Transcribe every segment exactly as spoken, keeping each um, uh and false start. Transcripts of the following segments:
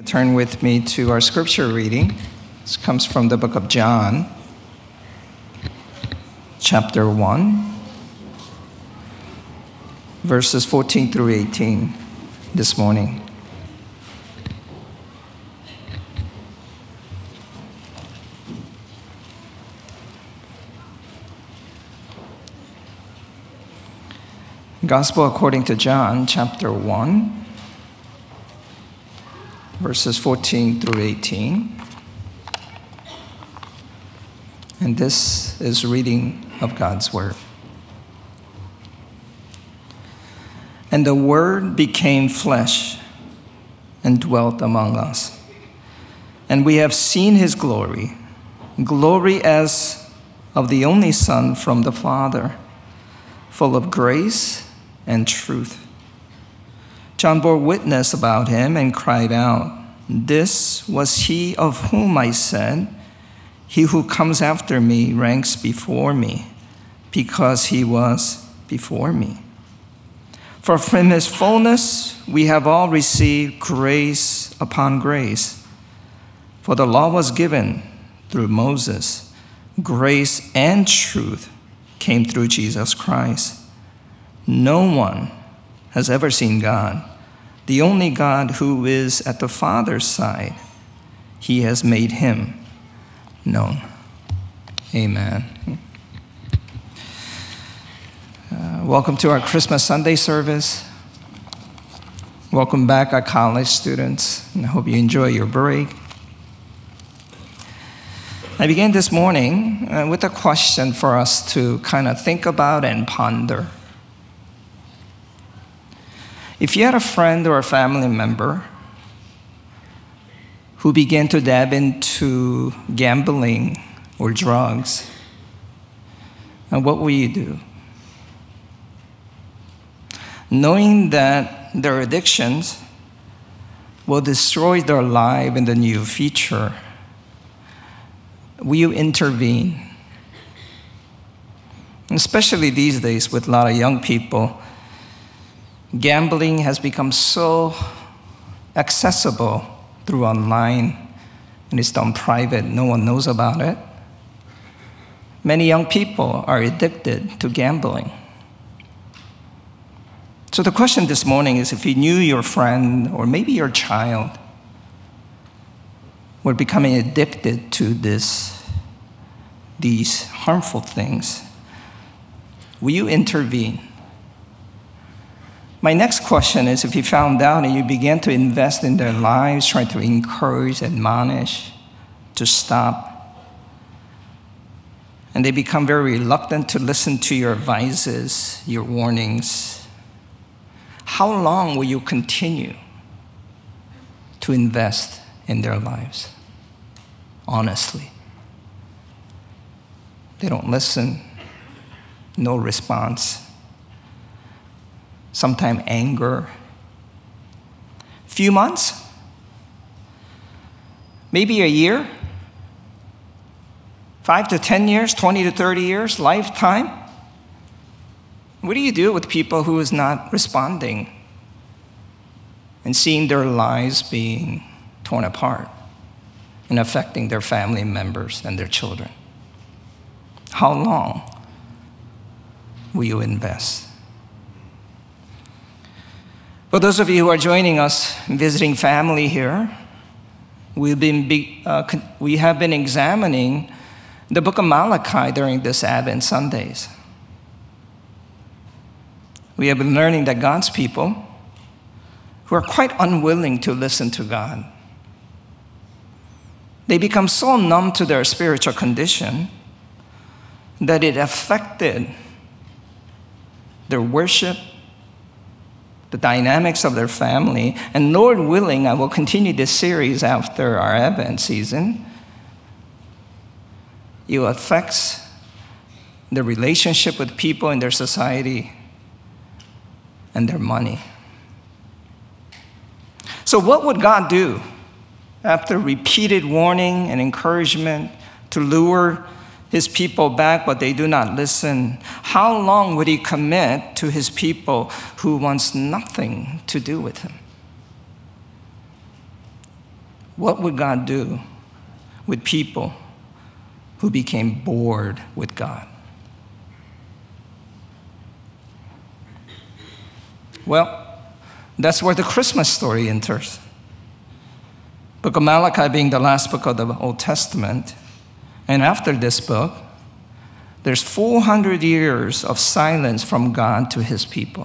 turn with me to our scripture reading. This comes from the book of John, chapter one, verses fourteen through eighteen this morning. Gospel according to John, chapter one, verses fourteen through eighteen. And this is reading of God's word. And the Word became flesh and dwelt among us. And we have seen his glory, glory as of the only Son from the Father, full of grace and truth. John bore witness about him and cried out, "This was he of whom I said, 'He who comes after me ranks before me, because he was before me.' For from his fullness we have all received grace upon grace. For the law was given through Moses. Grace and truth came through Jesus Christ. No one has ever seen God, the only God who is at the Father's side. He has made him known." Amen. Uh, welcome to our Christmas Sunday service. Welcome back, our college students. And I hope you enjoy your break. I began this morning uh, with a question for us to kind of think about and ponder. If you had a friend or a family member who began to dab into gambling or drugs, and what will you do? Knowing that their addictions will destroy their life in the near future, will you intervene? Especially these days with a lot of young people, gambling has become so accessible through online, and it's done private. No one knows about it. Many young people are addicted to gambling. So the question this morning is, if you knew your friend or maybe your child were becoming addicted to this, these harmful things, will you intervene? My next question is, if you found out and you began to invest in their lives, try to encourage, admonish, to stop, and they become very reluctant to listen to your advices, your warnings, how long will you continue to invest in their lives? Honestly. They don't listen, no response. Sometimes anger. Few months? Maybe a year? Five to ten years, twenty to thirty years, lifetime? What do you do with people who is not responding and seeing their lives being torn apart and affecting their family members and their children? How long will you invest? For those of you who are joining us, visiting family here, we've been be, uh, we have been examining the book of Malachi during this Advent Sundays. We have been learning that God's people, who are quite unwilling to listen to God, they become so numb to their spiritual condition that it affected their worship, the dynamics of their family. And Lord willing, I will continue this series after our Advent season. It affects their relationship with people in their society and their money. So what would God do after repeated warning and encouragement to lure his people back, but they do not listen? How long would he commit to his people who wants nothing to do with him? what would God do with people who became bored with God? Well, that's where the Christmas story enters. Book of Malachi being the last book of the Old Testament. And after this book, there's four hundred years of silence from God to his people.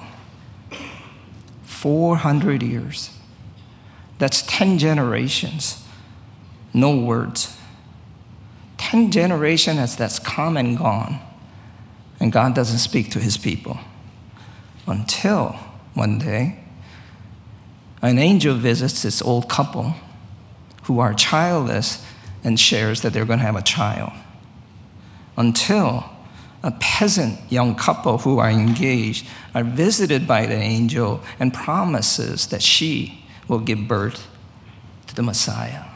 four hundred years. That's ten generations. No words. ten generations that's come and gone. And God doesn't speak to his people. Until one day, an angel visits this old couple who are childless and shares that they're going to have a child. Until a peasant young couple who are engaged are visited by the angel and promises that she will give birth to the Messiah.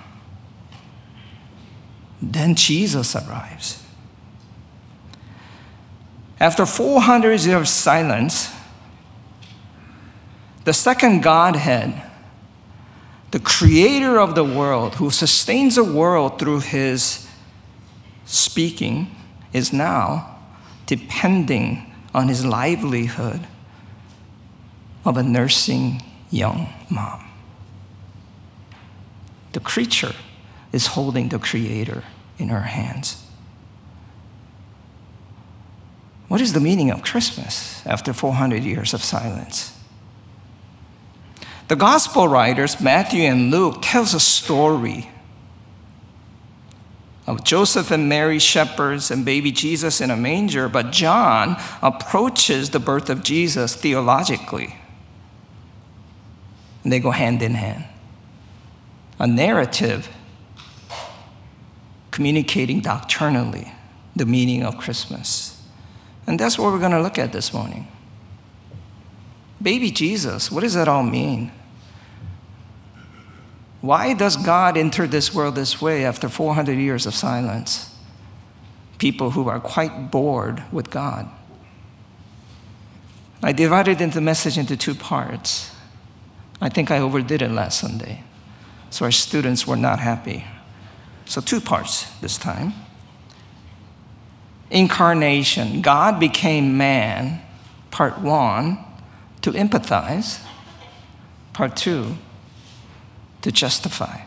Then Jesus arrives. After four hundred years of silence, the second Godhead, the creator of the world, who sustains the world through his speaking, is now depending on his livelihood of a nursing young mom. The creature is holding the creator in her hands. What is the meaning of Christmas after four hundred years of silence? The gospel writers, Matthew and Luke, tells a story of Joseph and Mary, shepherds, and baby Jesus in a manger, but John approaches the birth of Jesus theologically. And they go hand in hand. A narrative communicating doctrinally the meaning of Christmas. And that's what we're going to look at this morning. Baby Jesus, what does that all mean? Why does God enter this world this way after four hundred years of silence? People who are quite bored with God. I divided the message into two parts. I think I overdid it last Sunday, so our students were not happy. So two parts this time. Incarnation, God became man, part one, to empathize. Part two, to justify.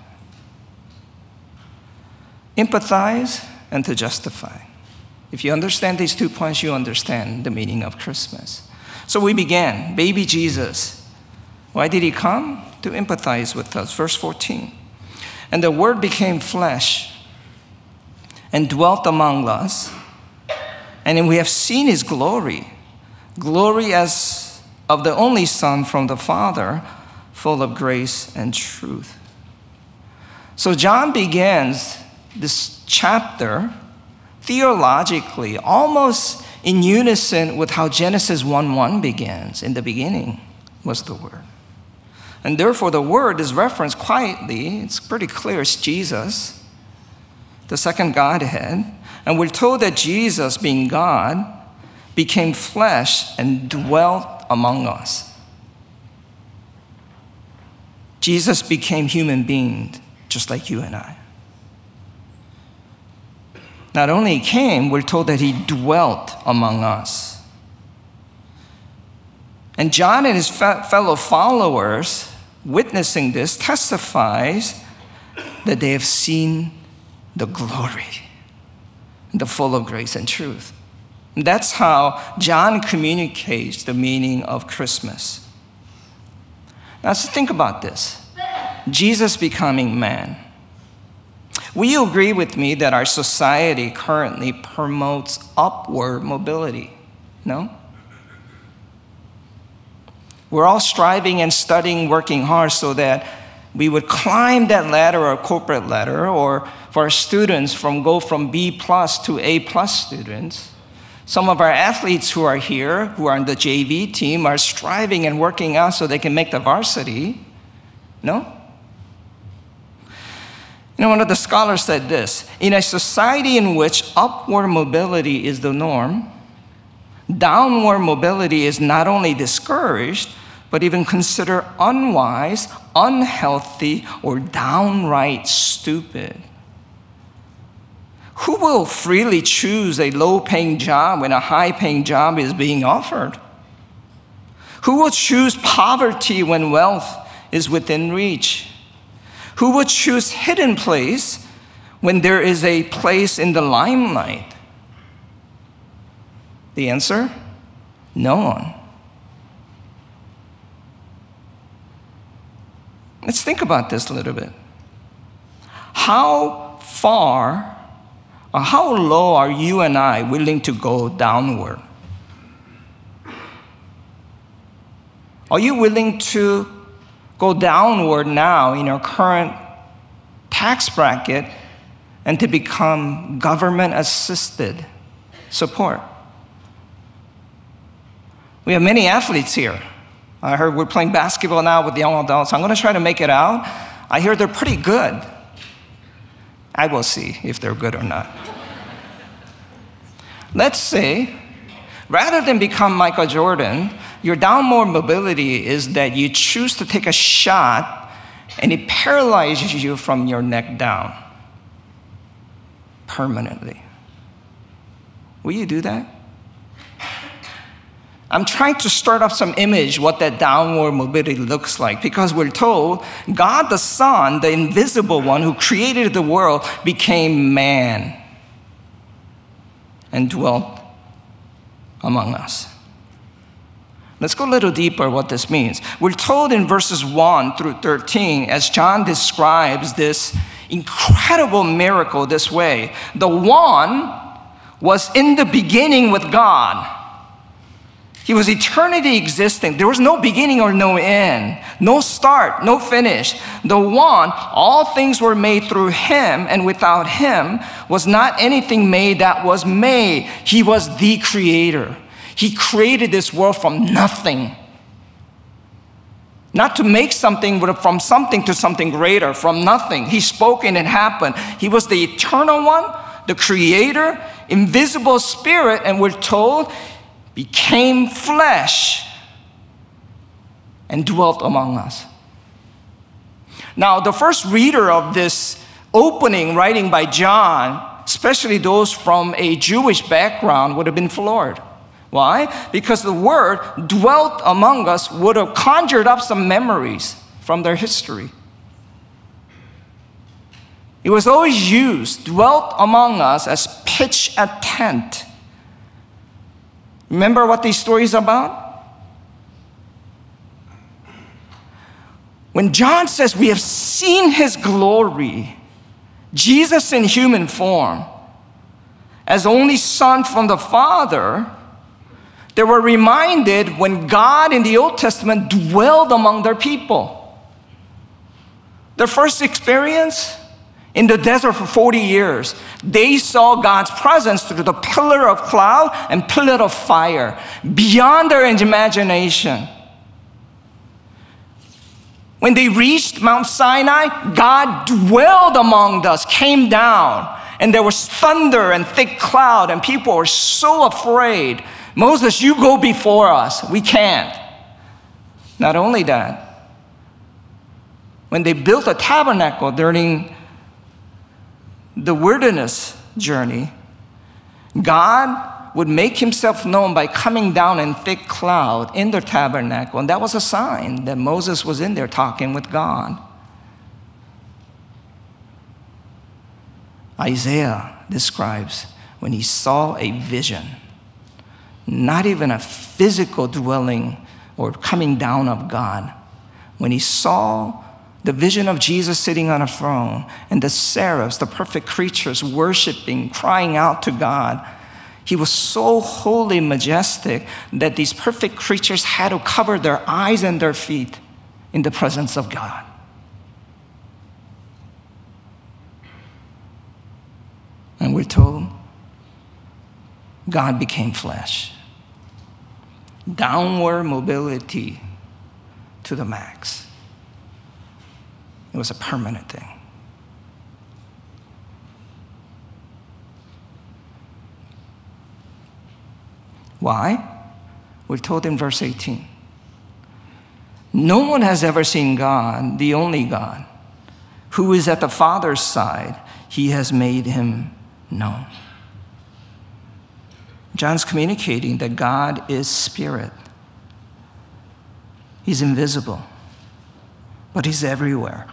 Empathize and to justify. If you understand these two points, you understand the meaning of Christmas. So we began, baby Jesus. Why did he come? To empathize with us. Verse fourteen. And the Word became flesh and dwelt among us. And we have seen his glory. Glory as of the only Son from the Father, full of grace and truth. So John begins this chapter theologically, almost in unison with how Genesis one one begins. In the beginning was the Word. And therefore the Word is referenced quietly. It's pretty clear it's Jesus, the second Godhead. And we're told that Jesus, being God, became flesh and dwelt among us. Jesus became human being, just like you and I. Not only he came, we're told that he dwelt among us. And John and his fellow followers, witnessing this, testifies that they have seen the glory, the full of grace and truth. And that's how John communicates the meaning of Christmas. Now, let's think about this. Jesus becoming man. Will you agree with me that our society currently promotes upward mobility? No? We're all striving and studying, working hard so that we would climb that ladder or corporate ladder, or for our students from go from B plus to A plus students. Some of our athletes who are here, who are on the J V team, are striving and working out so they can make the varsity. No? You know, one of the scholars said this: in a society in which upward mobility is the norm, downward mobility is not only discouraged, but even considered unwise, unhealthy or downright stupid. Who will freely choose a low-paying job when a high-paying job is being offered? Who will choose poverty when wealth is within reach? Who will choose hidden place when there is a place in the limelight? The answer? No one. Let's think about this a little bit. How far or how low are you and I willing to go downward? Are you willing to go downward now in your current tax bracket and to become government-assisted support? We have many athletes here. I heard we're playing basketball now with young adults. I'm going to try to make it out. I hear they're pretty good. I will see if they're good or not. Let's say, rather than become Michael Jordan, your downward mobility is that you choose to take a shot and it paralyzes you from your neck down permanently. Will you do that? I'm trying to start up some image what that downward mobility looks like, because we're told God the Son, the invisible one who created the world, became man and dwelt among us. Let's go a little deeper what this means. We're told in verses one through thirteen, as John describes this incredible miracle this way: the One was in the beginning with God. He was eternity existing. There was no beginning or no end, no start, no finish. The One, all things were made through him, and without him was not anything made that was made. He was the creator. He created this world from nothing. Not to make something, but from something to something greater, from nothing. He spoke and it happened. He was the eternal one, the creator, invisible spirit, and we're told became flesh and dwelt among us. Now, the first reader of this opening writing by John, especially those from a Jewish background, would have been floored. Why? Because the word dwelt among us would have conjured up some memories from their history. It was always used, dwelt among us, as pitch a tent. Remember what these stories are about? When John says we have seen his glory, Jesus in human form, as only Son from the Father, they were reminded when God in the Old Testament dwelled among their people. Their first experience in the desert for forty years, they saw God's presence through the pillar of cloud and pillar of fire, beyond their imagination. When they reached Mount Sinai, God dwelled among us, came down, and there was thunder and thick cloud, and people were so afraid. Moses, you go before us. We can't. Not only that, when they built a tabernacle during the wilderness journey, God would make himself known by coming down in thick cloud in the tabernacle. And that was a sign that Moses was in there talking with God. Isaiah describes when he saw a vision, not even a physical dwelling or coming down of God. When he saw the vision of Jesus sitting on a throne and the seraphs, the perfect creatures, worshiping, crying out to God, he was so holy, majestic, that these perfect creatures had to cover their eyes and their feet in the presence of God. And we're told God became flesh. Downward mobility to the max. It was a permanent thing. Why? We're told in verse eighteen. No one has ever seen God, the only God, who is at the Father's side. He has made him known. John's communicating that God is spirit. He's invisible, but he's everywhere.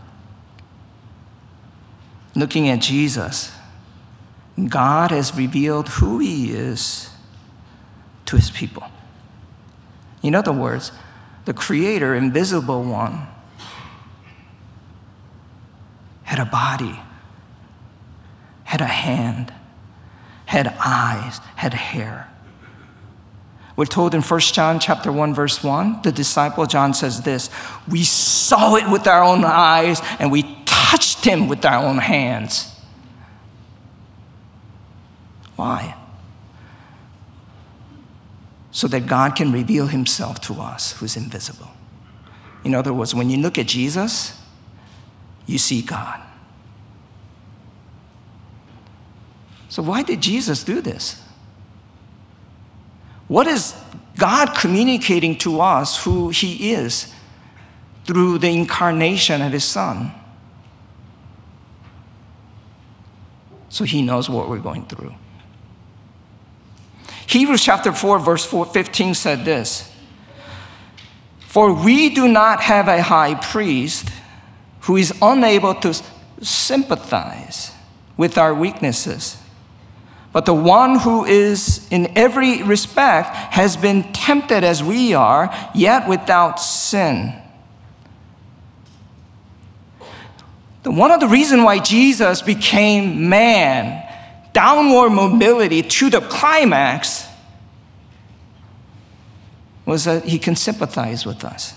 Looking at Jesus, God has revealed who he is to his people. In other words, the Creator, invisible one, had a body, had a hand, had eyes, had hair. We're told in First John chapter one, verse one, the disciple John says this, we saw it with our own eyes and we touched him with our own hands. Why? So that God can reveal himself to us who's invisible. In other words, when you look at Jesus, you see God. So why did Jesus do this? What is God communicating to us who he is through the incarnation of his Son? So he knows what we're going through. Hebrews chapter four, verse fifteen said this, for we do not have a high priest who is unable to sympathize with our weaknesses, but the one who is in every respect has been tempted as we are, yet without sin. The, one of the reasons why Jesus became man, downward mobility to the climax, was that he can sympathize with us.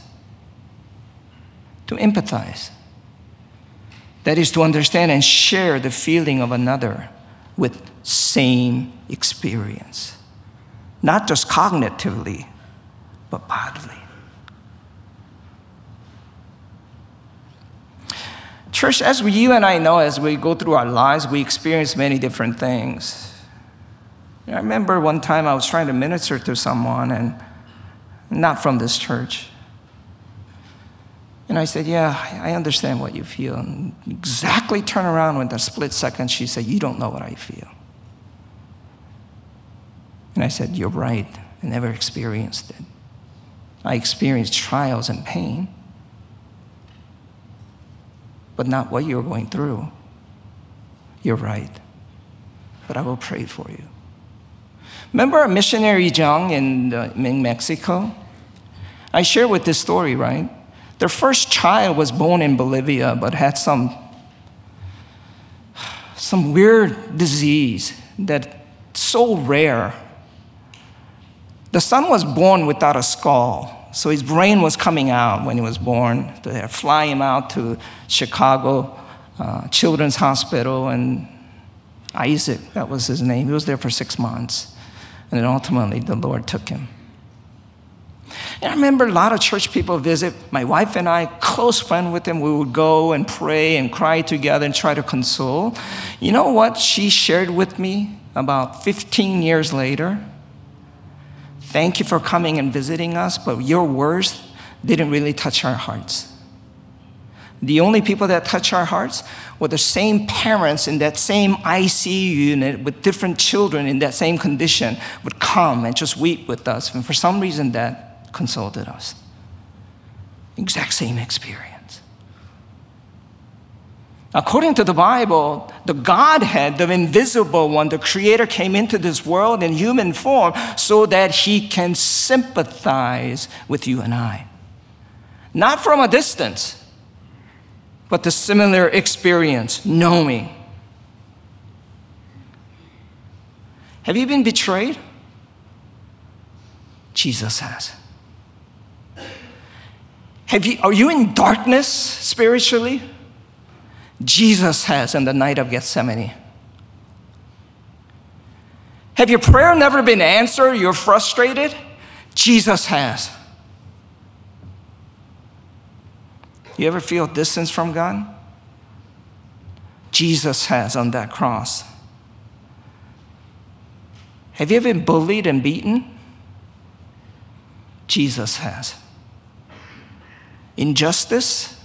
To empathize. That is to understand and share the feeling of another with same experience. Not just cognitively, but bodily. Church, as we, you and I know, as we go through our lives, we experience many different things. I remember one time I was trying to minister to someone, and not from this church. And I said, yeah, I understand what you feel. And exactly turn around with a split second, she said, you don't know what I feel. And I said, you're right. I never experienced it. I experienced trials and pain, but not what you're going through. You're right. But I will pray for you. Remember missionary Zhang in, uh, in Mexico? I share with this story, right? Their first child was born in Bolivia, but had some, some weird disease that's so rare. The son was born without a skull, so his brain was coming out when he was born. They fly him out to Chicago uh, Children's Hospital, and Isaac, that was his name. He was there for six months, and then ultimately the Lord took him. And I remember a lot of church people visit. My wife and I, close friend with him, we would go and pray and cry together and try to console. You know what she shared with me about fifteen years later? Thank you for coming and visiting us, but your words didn't really touch our hearts. The only people that touch our hearts were the same parents in that same I C U unit with different children in that same condition would come and just weep with us. And for some reason that consoled us. Exact same experience. According to the Bible, the Godhead, the invisible one, the Creator, came into this world in human form so that he can sympathize with you and I. Not from a distance, but the similar experience, knowing. Have you been betrayed? Jesus has. Have you, are you in darkness spiritually? Jesus has in the night of Gethsemane. Have your prayer never been answered? You're frustrated? Jesus has. You ever feel distance from God? Jesus has on that cross. Have you ever been bullied and beaten? Jesus has. injustice,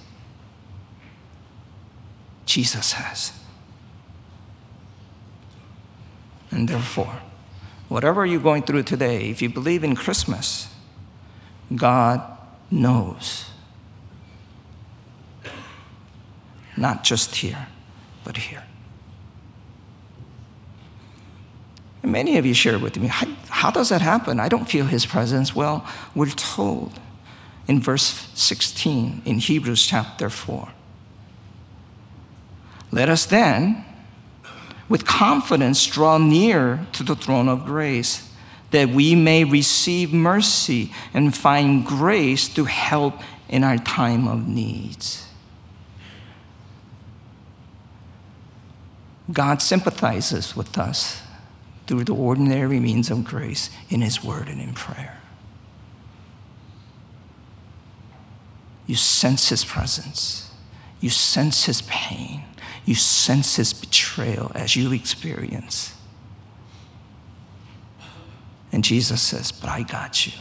Jesus has. And therefore, whatever you're going through today, if you believe in Christmas, God knows. Not just here, but here. And many of you shared with me, how, how does that happen? I don't feel his presence. Well, we're told in verse sixteen in Hebrews chapter four. Let us then, with confidence, draw near to the throne of grace, that we may receive mercy and find grace to help in our time of needs. God sympathizes with us through the ordinary means of grace in his word and in prayer. You sense his presence. You sense his pain. You sense his betrayal as you experience. And Jesus says, but I got you.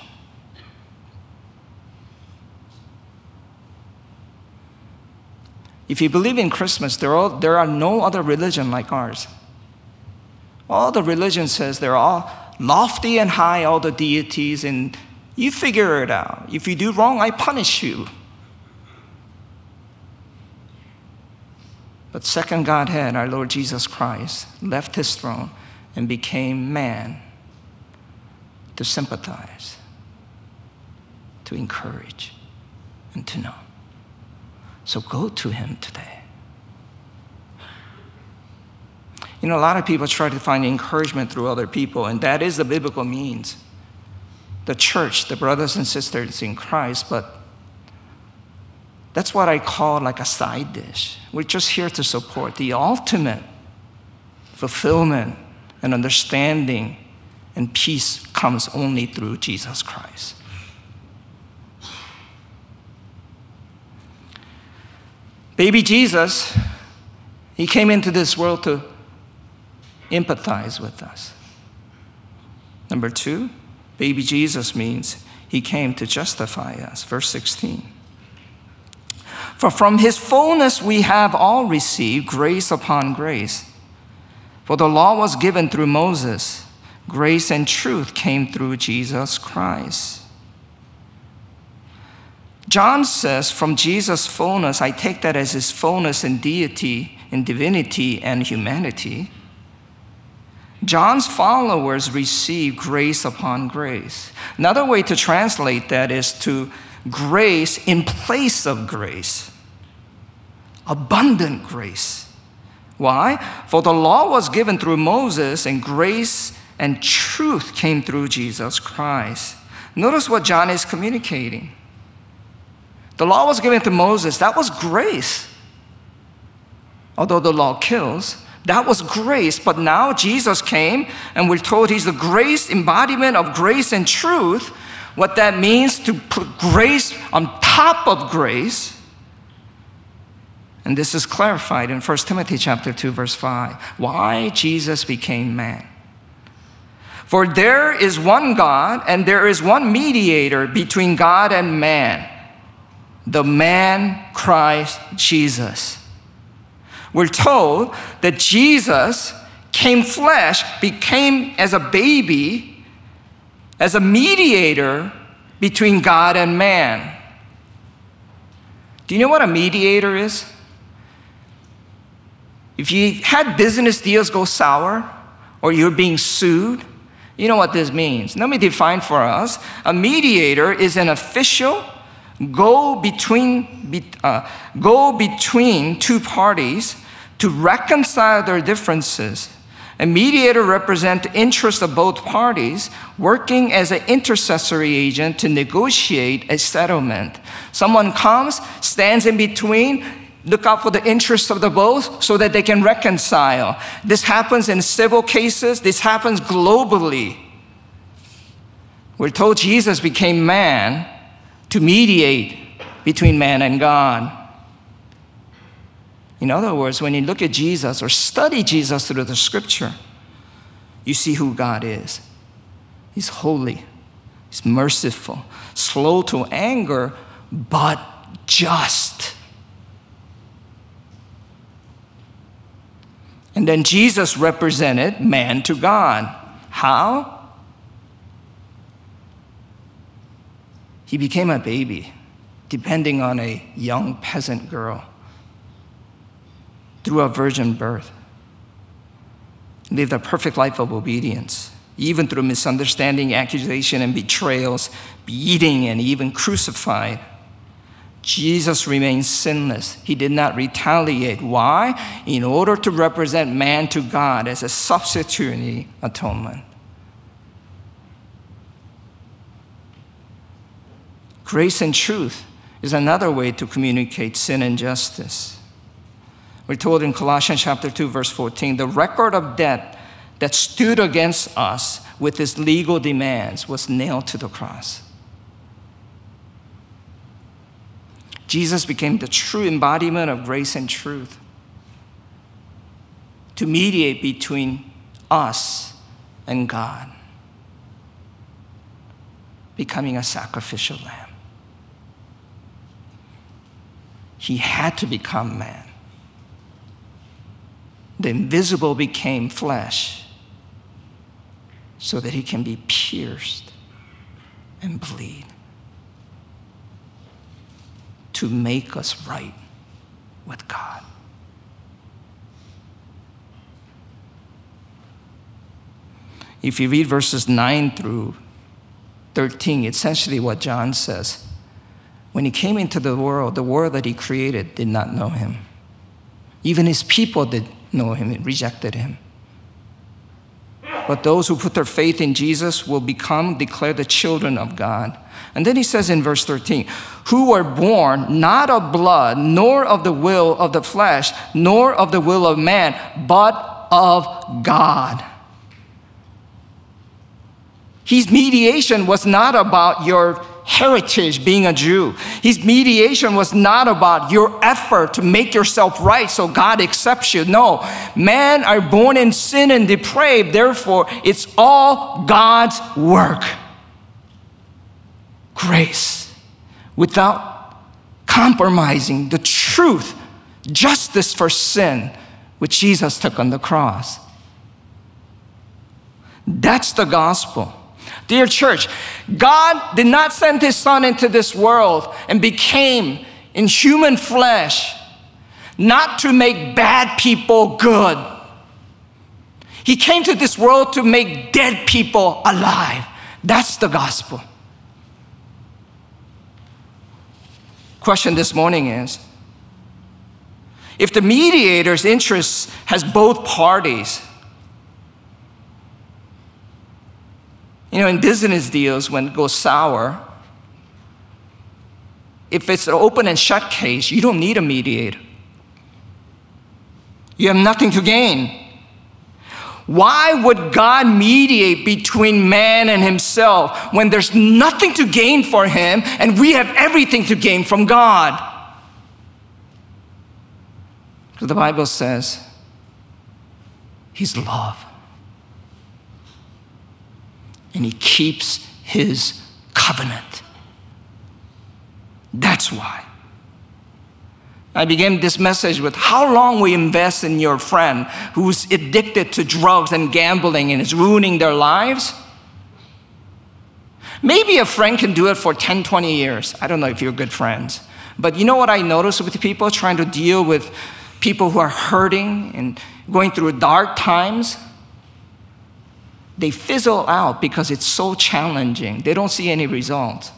If you believe in Christmas, there are, there are no other religion like ours. All the religion says they're all lofty and high, all the deities, and you figure it out. If you do wrong, I punish you. But second Godhead, our Lord Jesus Christ, left his throne and became man to sympathize, to encourage, and to know. So go to him today. You know, a lot of people try to find encouragement through other people, and that is the biblical means. The church, the brothers and sisters in Christ, but that's what I call like a side dish. We're just here to support. The ultimate fulfillment and understanding and peace comes only through Jesus Christ. Baby Jesus, he came into this world to empathize with us. Number two, baby Jesus means he came to justify us. Verse sixteen. For from his fullness we have all received grace upon grace. For the law was given through Moses. Grace and truth came through Jesus Christ. John says, from Jesus' fullness, I take that as his fullness in deity, in divinity, and humanity. John's followers receive grace upon grace. Another way to translate that is to grace in place of grace. Abundant grace. Why? For the law was given through Moses, and grace and truth came through Jesus Christ. Notice what John is communicating. The law was given to Moses. That was grace. Although the law kills, that was grace. But now Jesus came, and we're told he's the grace embodiment of grace and truth. What that means to put grace on top of grace. And this is clarified in First Timothy chapter two, verse five. Why Jesus became man. For there is one God, and there is one mediator between God and man, the man Christ Jesus. We're told that Jesus came flesh, became as a baby, as a mediator between God and man. Do you know what a mediator is? If you had business deals go sour, or you're being sued, you know what this means. Let me define for us. A mediator is an official go between, be, uh, go between two parties to reconcile their differences. A mediator represents the interests of both parties, working as an intercessory agent to negotiate a settlement. Someone comes, stands in between, look out for the interests of the both so that they can reconcile. This happens in civil cases. This happens globally. We're told Jesus became man to mediate between man and God. In other words, when you look at Jesus or study Jesus through the scripture, you see who God is. He's holy. He's merciful, slow to anger, but just. And then Jesus represented man to God. How? He became a baby, depending on a young peasant girl, through a virgin birth. Lived a perfect life of obedience, even through misunderstanding, accusation, and betrayals, beating, and even crucified. Jesus remained sinless. He did not retaliate. Why? In order to represent man to God as a substitutionary atonement. Grace and truth is another way to communicate sin and justice. We're told in Colossians chapter two, verse fourteen, the record of debt that stood against us with its legal demands was nailed to the cross. Jesus became the true embodiment of grace and truth to mediate between us and God, becoming a sacrificial lamb. He had to become man. The invisible became flesh so that he can be pierced and bleed to make us right with God. If you read verses nine through thirteen, essentially what John says, when he came into the world, the world that he created did not know him. Even his people did know him and rejected him. But those who put their faith in Jesus will become, declared the children of God. And then he says in verse thirteen, who were born not of blood, nor of the will of the flesh, nor of the will of man, but of God. His mediation was not about your heritage being a Jew. His mediation was not about your effort to make yourself right so God accepts you. No, men are born in sin and depraved. Therefore, it's all God's work. Grace, without compromising the truth, justice for sin, which Jesus took on the cross. That's the gospel. Dear church, God did not send his son into this world and became in human flesh not to make bad people good. He came to this world to make dead people alive. That's the gospel. Question this morning is, if the mediator's interest has both parties, you know, in business deals, when it goes sour, if it's an open and shut case, you don't need a mediator. You have nothing to gain. Why would God mediate between man and himself when there's nothing to gain for him and we have everything to gain from God? Because the Bible says he's love. And he keeps his covenant. That's why. I began this message with how long we invest in your friend who's addicted to drugs and gambling and is ruining their lives. Maybe a friend can do it for ten, twenty years. I don't know if you're good friends. But you know what I notice with people trying to deal with people who are hurting and going through dark times? They fizzle out because it's so challenging. They don't see any results.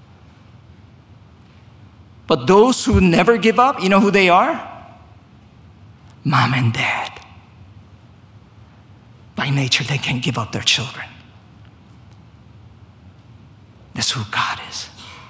But those who never give up, you know who they are? Mom and dad. By nature, they can't give up their children. That's who God is.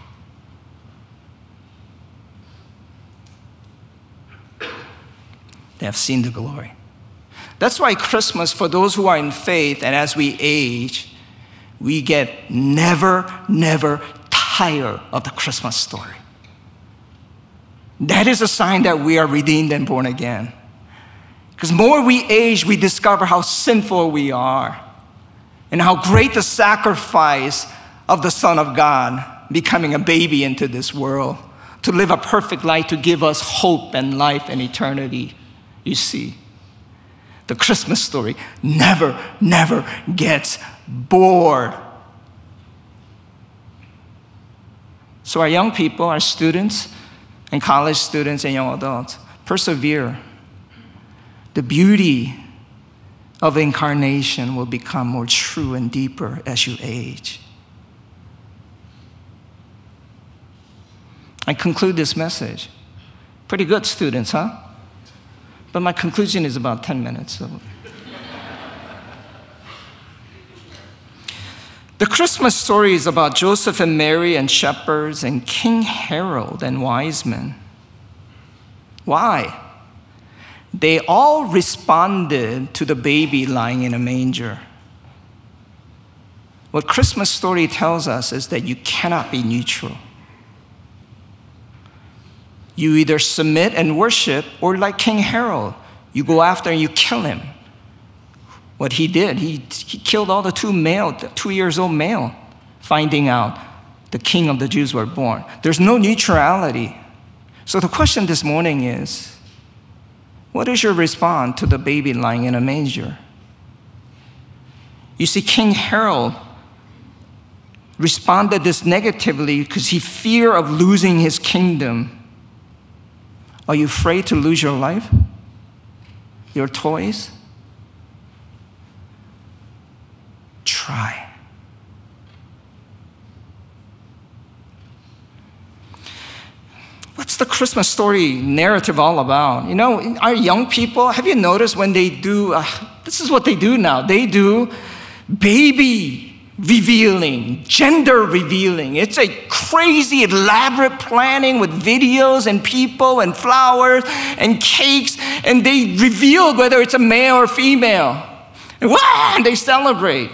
They have seen the glory. That's why Christmas, for those who are in faith and as we age, we get never, never tired of the Christmas story. That is a sign that we are redeemed and born again. Because more we age, we discover how sinful we are and how great the sacrifice of the Son of God becoming a baby into this world to live a perfect life, to give us hope and life and eternity. You see, the Christmas story never, never gets bored. So our young people, our students, and college students and young adults, persevere. The beauty of incarnation will become more true and deeper as you age. I conclude this message. Pretty good, students, huh? But my conclusion is about ten minutes. So. The Christmas story is about Joseph and Mary and shepherds and King Herod and wise men. Why? They all responded to the baby lying in a manger. What Christmas story tells us is that you cannot be neutral. You either submit and worship, or like King Herod, you go after and you kill him. What he did, he, he killed all the two male, the two years old male, finding out the king of the Jews were born. There's no neutrality. So the question this morning is, what is your response to the baby lying in a manger? You see, King Herod responded this negatively because he feared of losing his kingdom. Are you afraid to lose your life? Your toys? Try. What's the Christmas story narrative all about? You know, our young people, have you noticed when they do, uh, this is what they do now. They do baby revealing, gender revealing. It's a crazy, elaborate planning with videos and people and flowers and cakes, and they reveal whether it's a male or female. And wow, and they celebrate.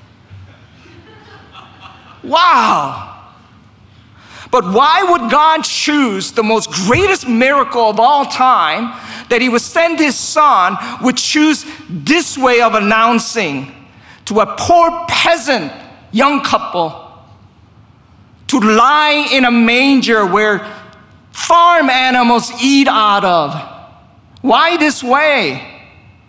Wow. But why would God choose the most greatest miracle of all time, that he would send his son, would choose this way of announcing to a poor peasant young couple to lie in a manger where farm animals eat out of? Why this way?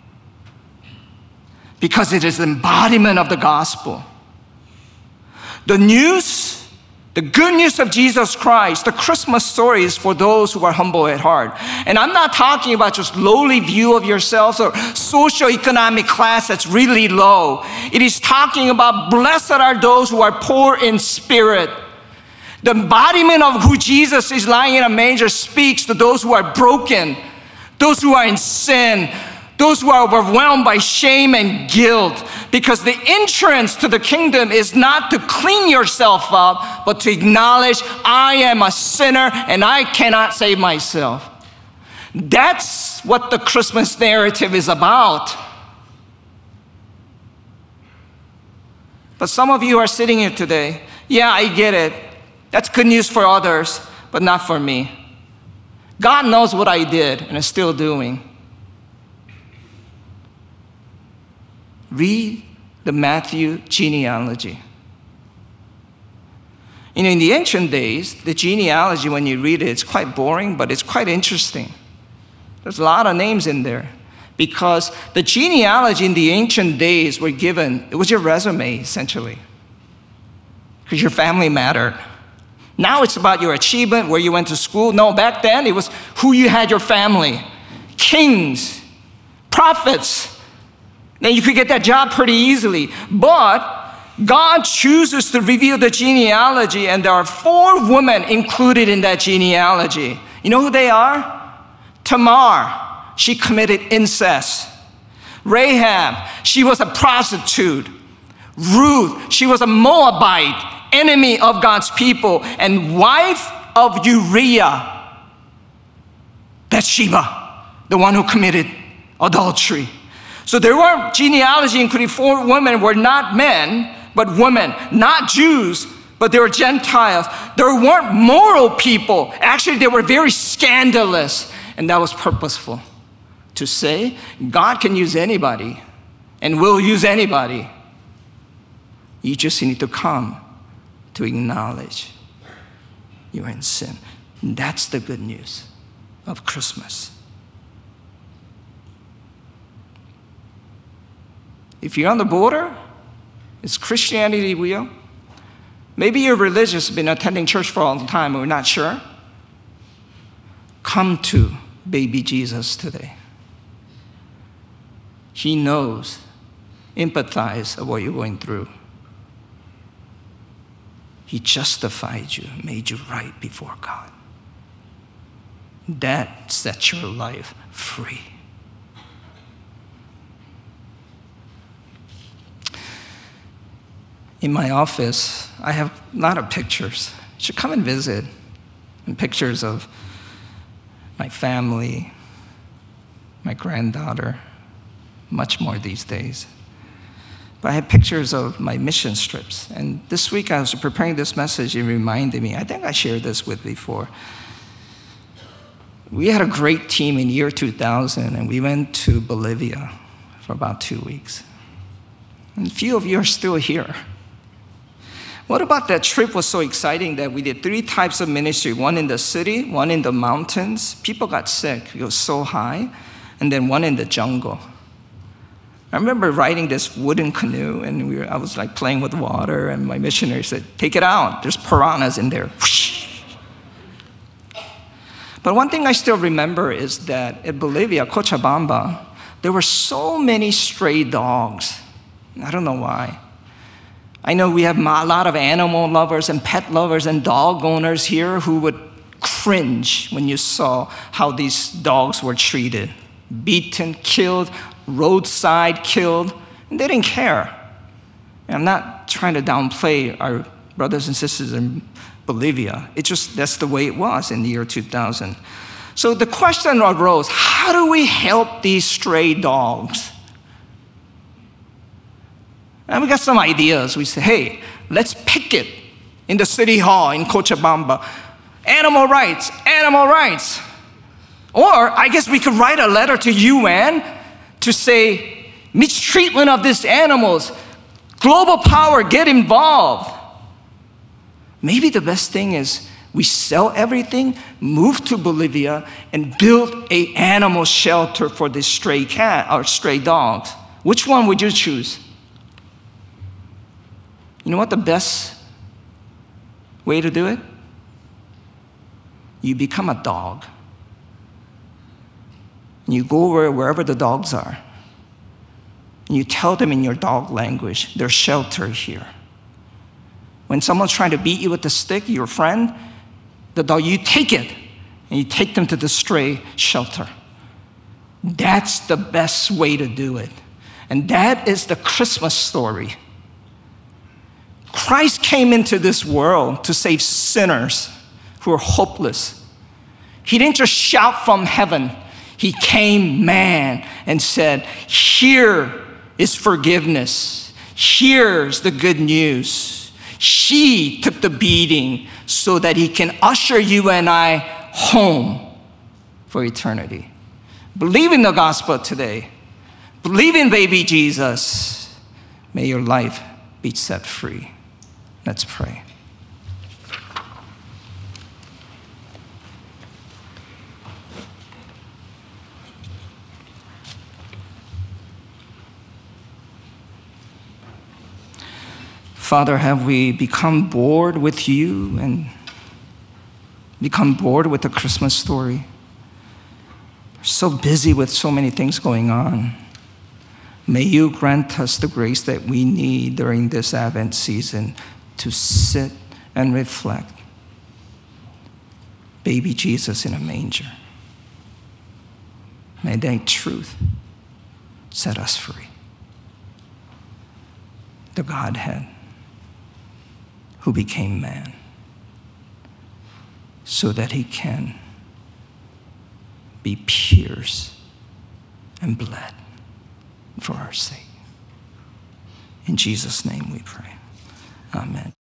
Because it is the embodiment of the gospel. The news, the good news of Jesus Christ, the Christmas story is for those who are humble at heart. And I'm not talking about just lowly view of yourselves or socioeconomic class that's really low. It is talking about blessed are those who are poor in spirit. The embodiment of who Jesus is lying in a manger speaks to those who are broken, those who are in sin, those who are overwhelmed by shame and guilt, because the entrance to the kingdom is not to clean yourself up, but to acknowledge I am a sinner and I cannot save myself. That's what the Christmas narrative is about. But some of you are sitting here today. Yeah, I get it. That's good news for others, but not for me. God knows what I did and is still doing. Read the Matthew genealogy. You know, in the ancient days, the genealogy, when you read it, it's quite boring, but it's quite interesting. There's a lot of names in there, because the genealogy in the ancient days were given, it was your resume, essentially, because your family mattered. Now it's about your achievement, where you went to school. No, back then it was who you had your family. Kings, prophets. Now you could get that job pretty easily. But God chooses to reveal the genealogy, and there are four women included in that genealogy. You know who they are? Tamar, she committed incest. Rahab, she was a prostitute. Ruth, she was a Moabite, enemy of God's people, and wife of Uriah. Bathsheba, the one who committed adultery. So there were genealogy including four women were not men, but women, not Jews, but they were Gentiles. There weren't moral people. Actually, they were very scandalous, and that was purposeful to say God can use anybody and will use anybody. You just need to come to acknowledge you're in sin. That's the good news of Christmas. If you're on the border, is Christianity real? Maybe you're religious, been attending church for a long time, and we're not sure. Come to baby Jesus today. He knows, empathize of what you're going through. He justified you, made you right before God. That sets your life free. In my office, I have a lot of pictures. You should come and visit. And pictures of my family, my granddaughter, much more these days. But I have pictures of my mission trips. And this week I was preparing this message, it reminded me, I think I shared this with before. We had a great team in year two thousand, and we went to Bolivia for about two weeks. And a few of you are still here. What about that trip was so exciting that we did three types of ministry, one in the city, one in the mountains. People got sick, it was so high, and then one in the jungle. I remember riding this wooden canoe, and we were, I was like playing with water, and my missionary said, take it out, there's piranhas in there. But one thing I still remember is that in Bolivia, Cochabamba, there were so many stray dogs. I don't know why. I know we have a lot of animal lovers and pet lovers and dog owners here who would cringe when you saw how these dogs were treated. Beaten, killed, roadside killed, and they didn't care. And I'm not trying to downplay our brothers and sisters in Bolivia. It just, that's the way it was in the year two thousand. So the question arose, how do we help these stray dogs? And we got some ideas. We said, hey, let's picket in the city hall in Cochabamba. Animal rights, animal rights. Or I guess we could write a letter to U N to say, mistreatment of these animals, global power, get involved. Maybe the best thing is we sell everything, move to Bolivia, and build an animal shelter for these stray cat or stray dogs. Which one would you choose? You know what the best way to do it? You become a dog. And you go where, wherever the dogs are. And you tell them in your dog language, there's shelter here. When someone's trying to beat you with a stick, your friend, the dog, you take it and you take them to the stray shelter. That's the best way to do it. And that is the Christmas story. Christ came into this world to save sinners who are hopeless. He didn't just shout from heaven. He came man and said, here is forgiveness. Here's the good news. He took the beating so that he can usher you and I home for eternity. Believe in the gospel today. Believe in baby Jesus. May your life be set free. Let's pray. Father, have we become bored with you and become bored with the Christmas story? We're so busy with so many things going on. May you grant us the grace that we need during this Advent season to sit and reflect. Baby Jesus in a manger. May that truth set us free. The Godhead who became man so that he can be pierced and bled for our sake. In Jesus' name we pray. Amen.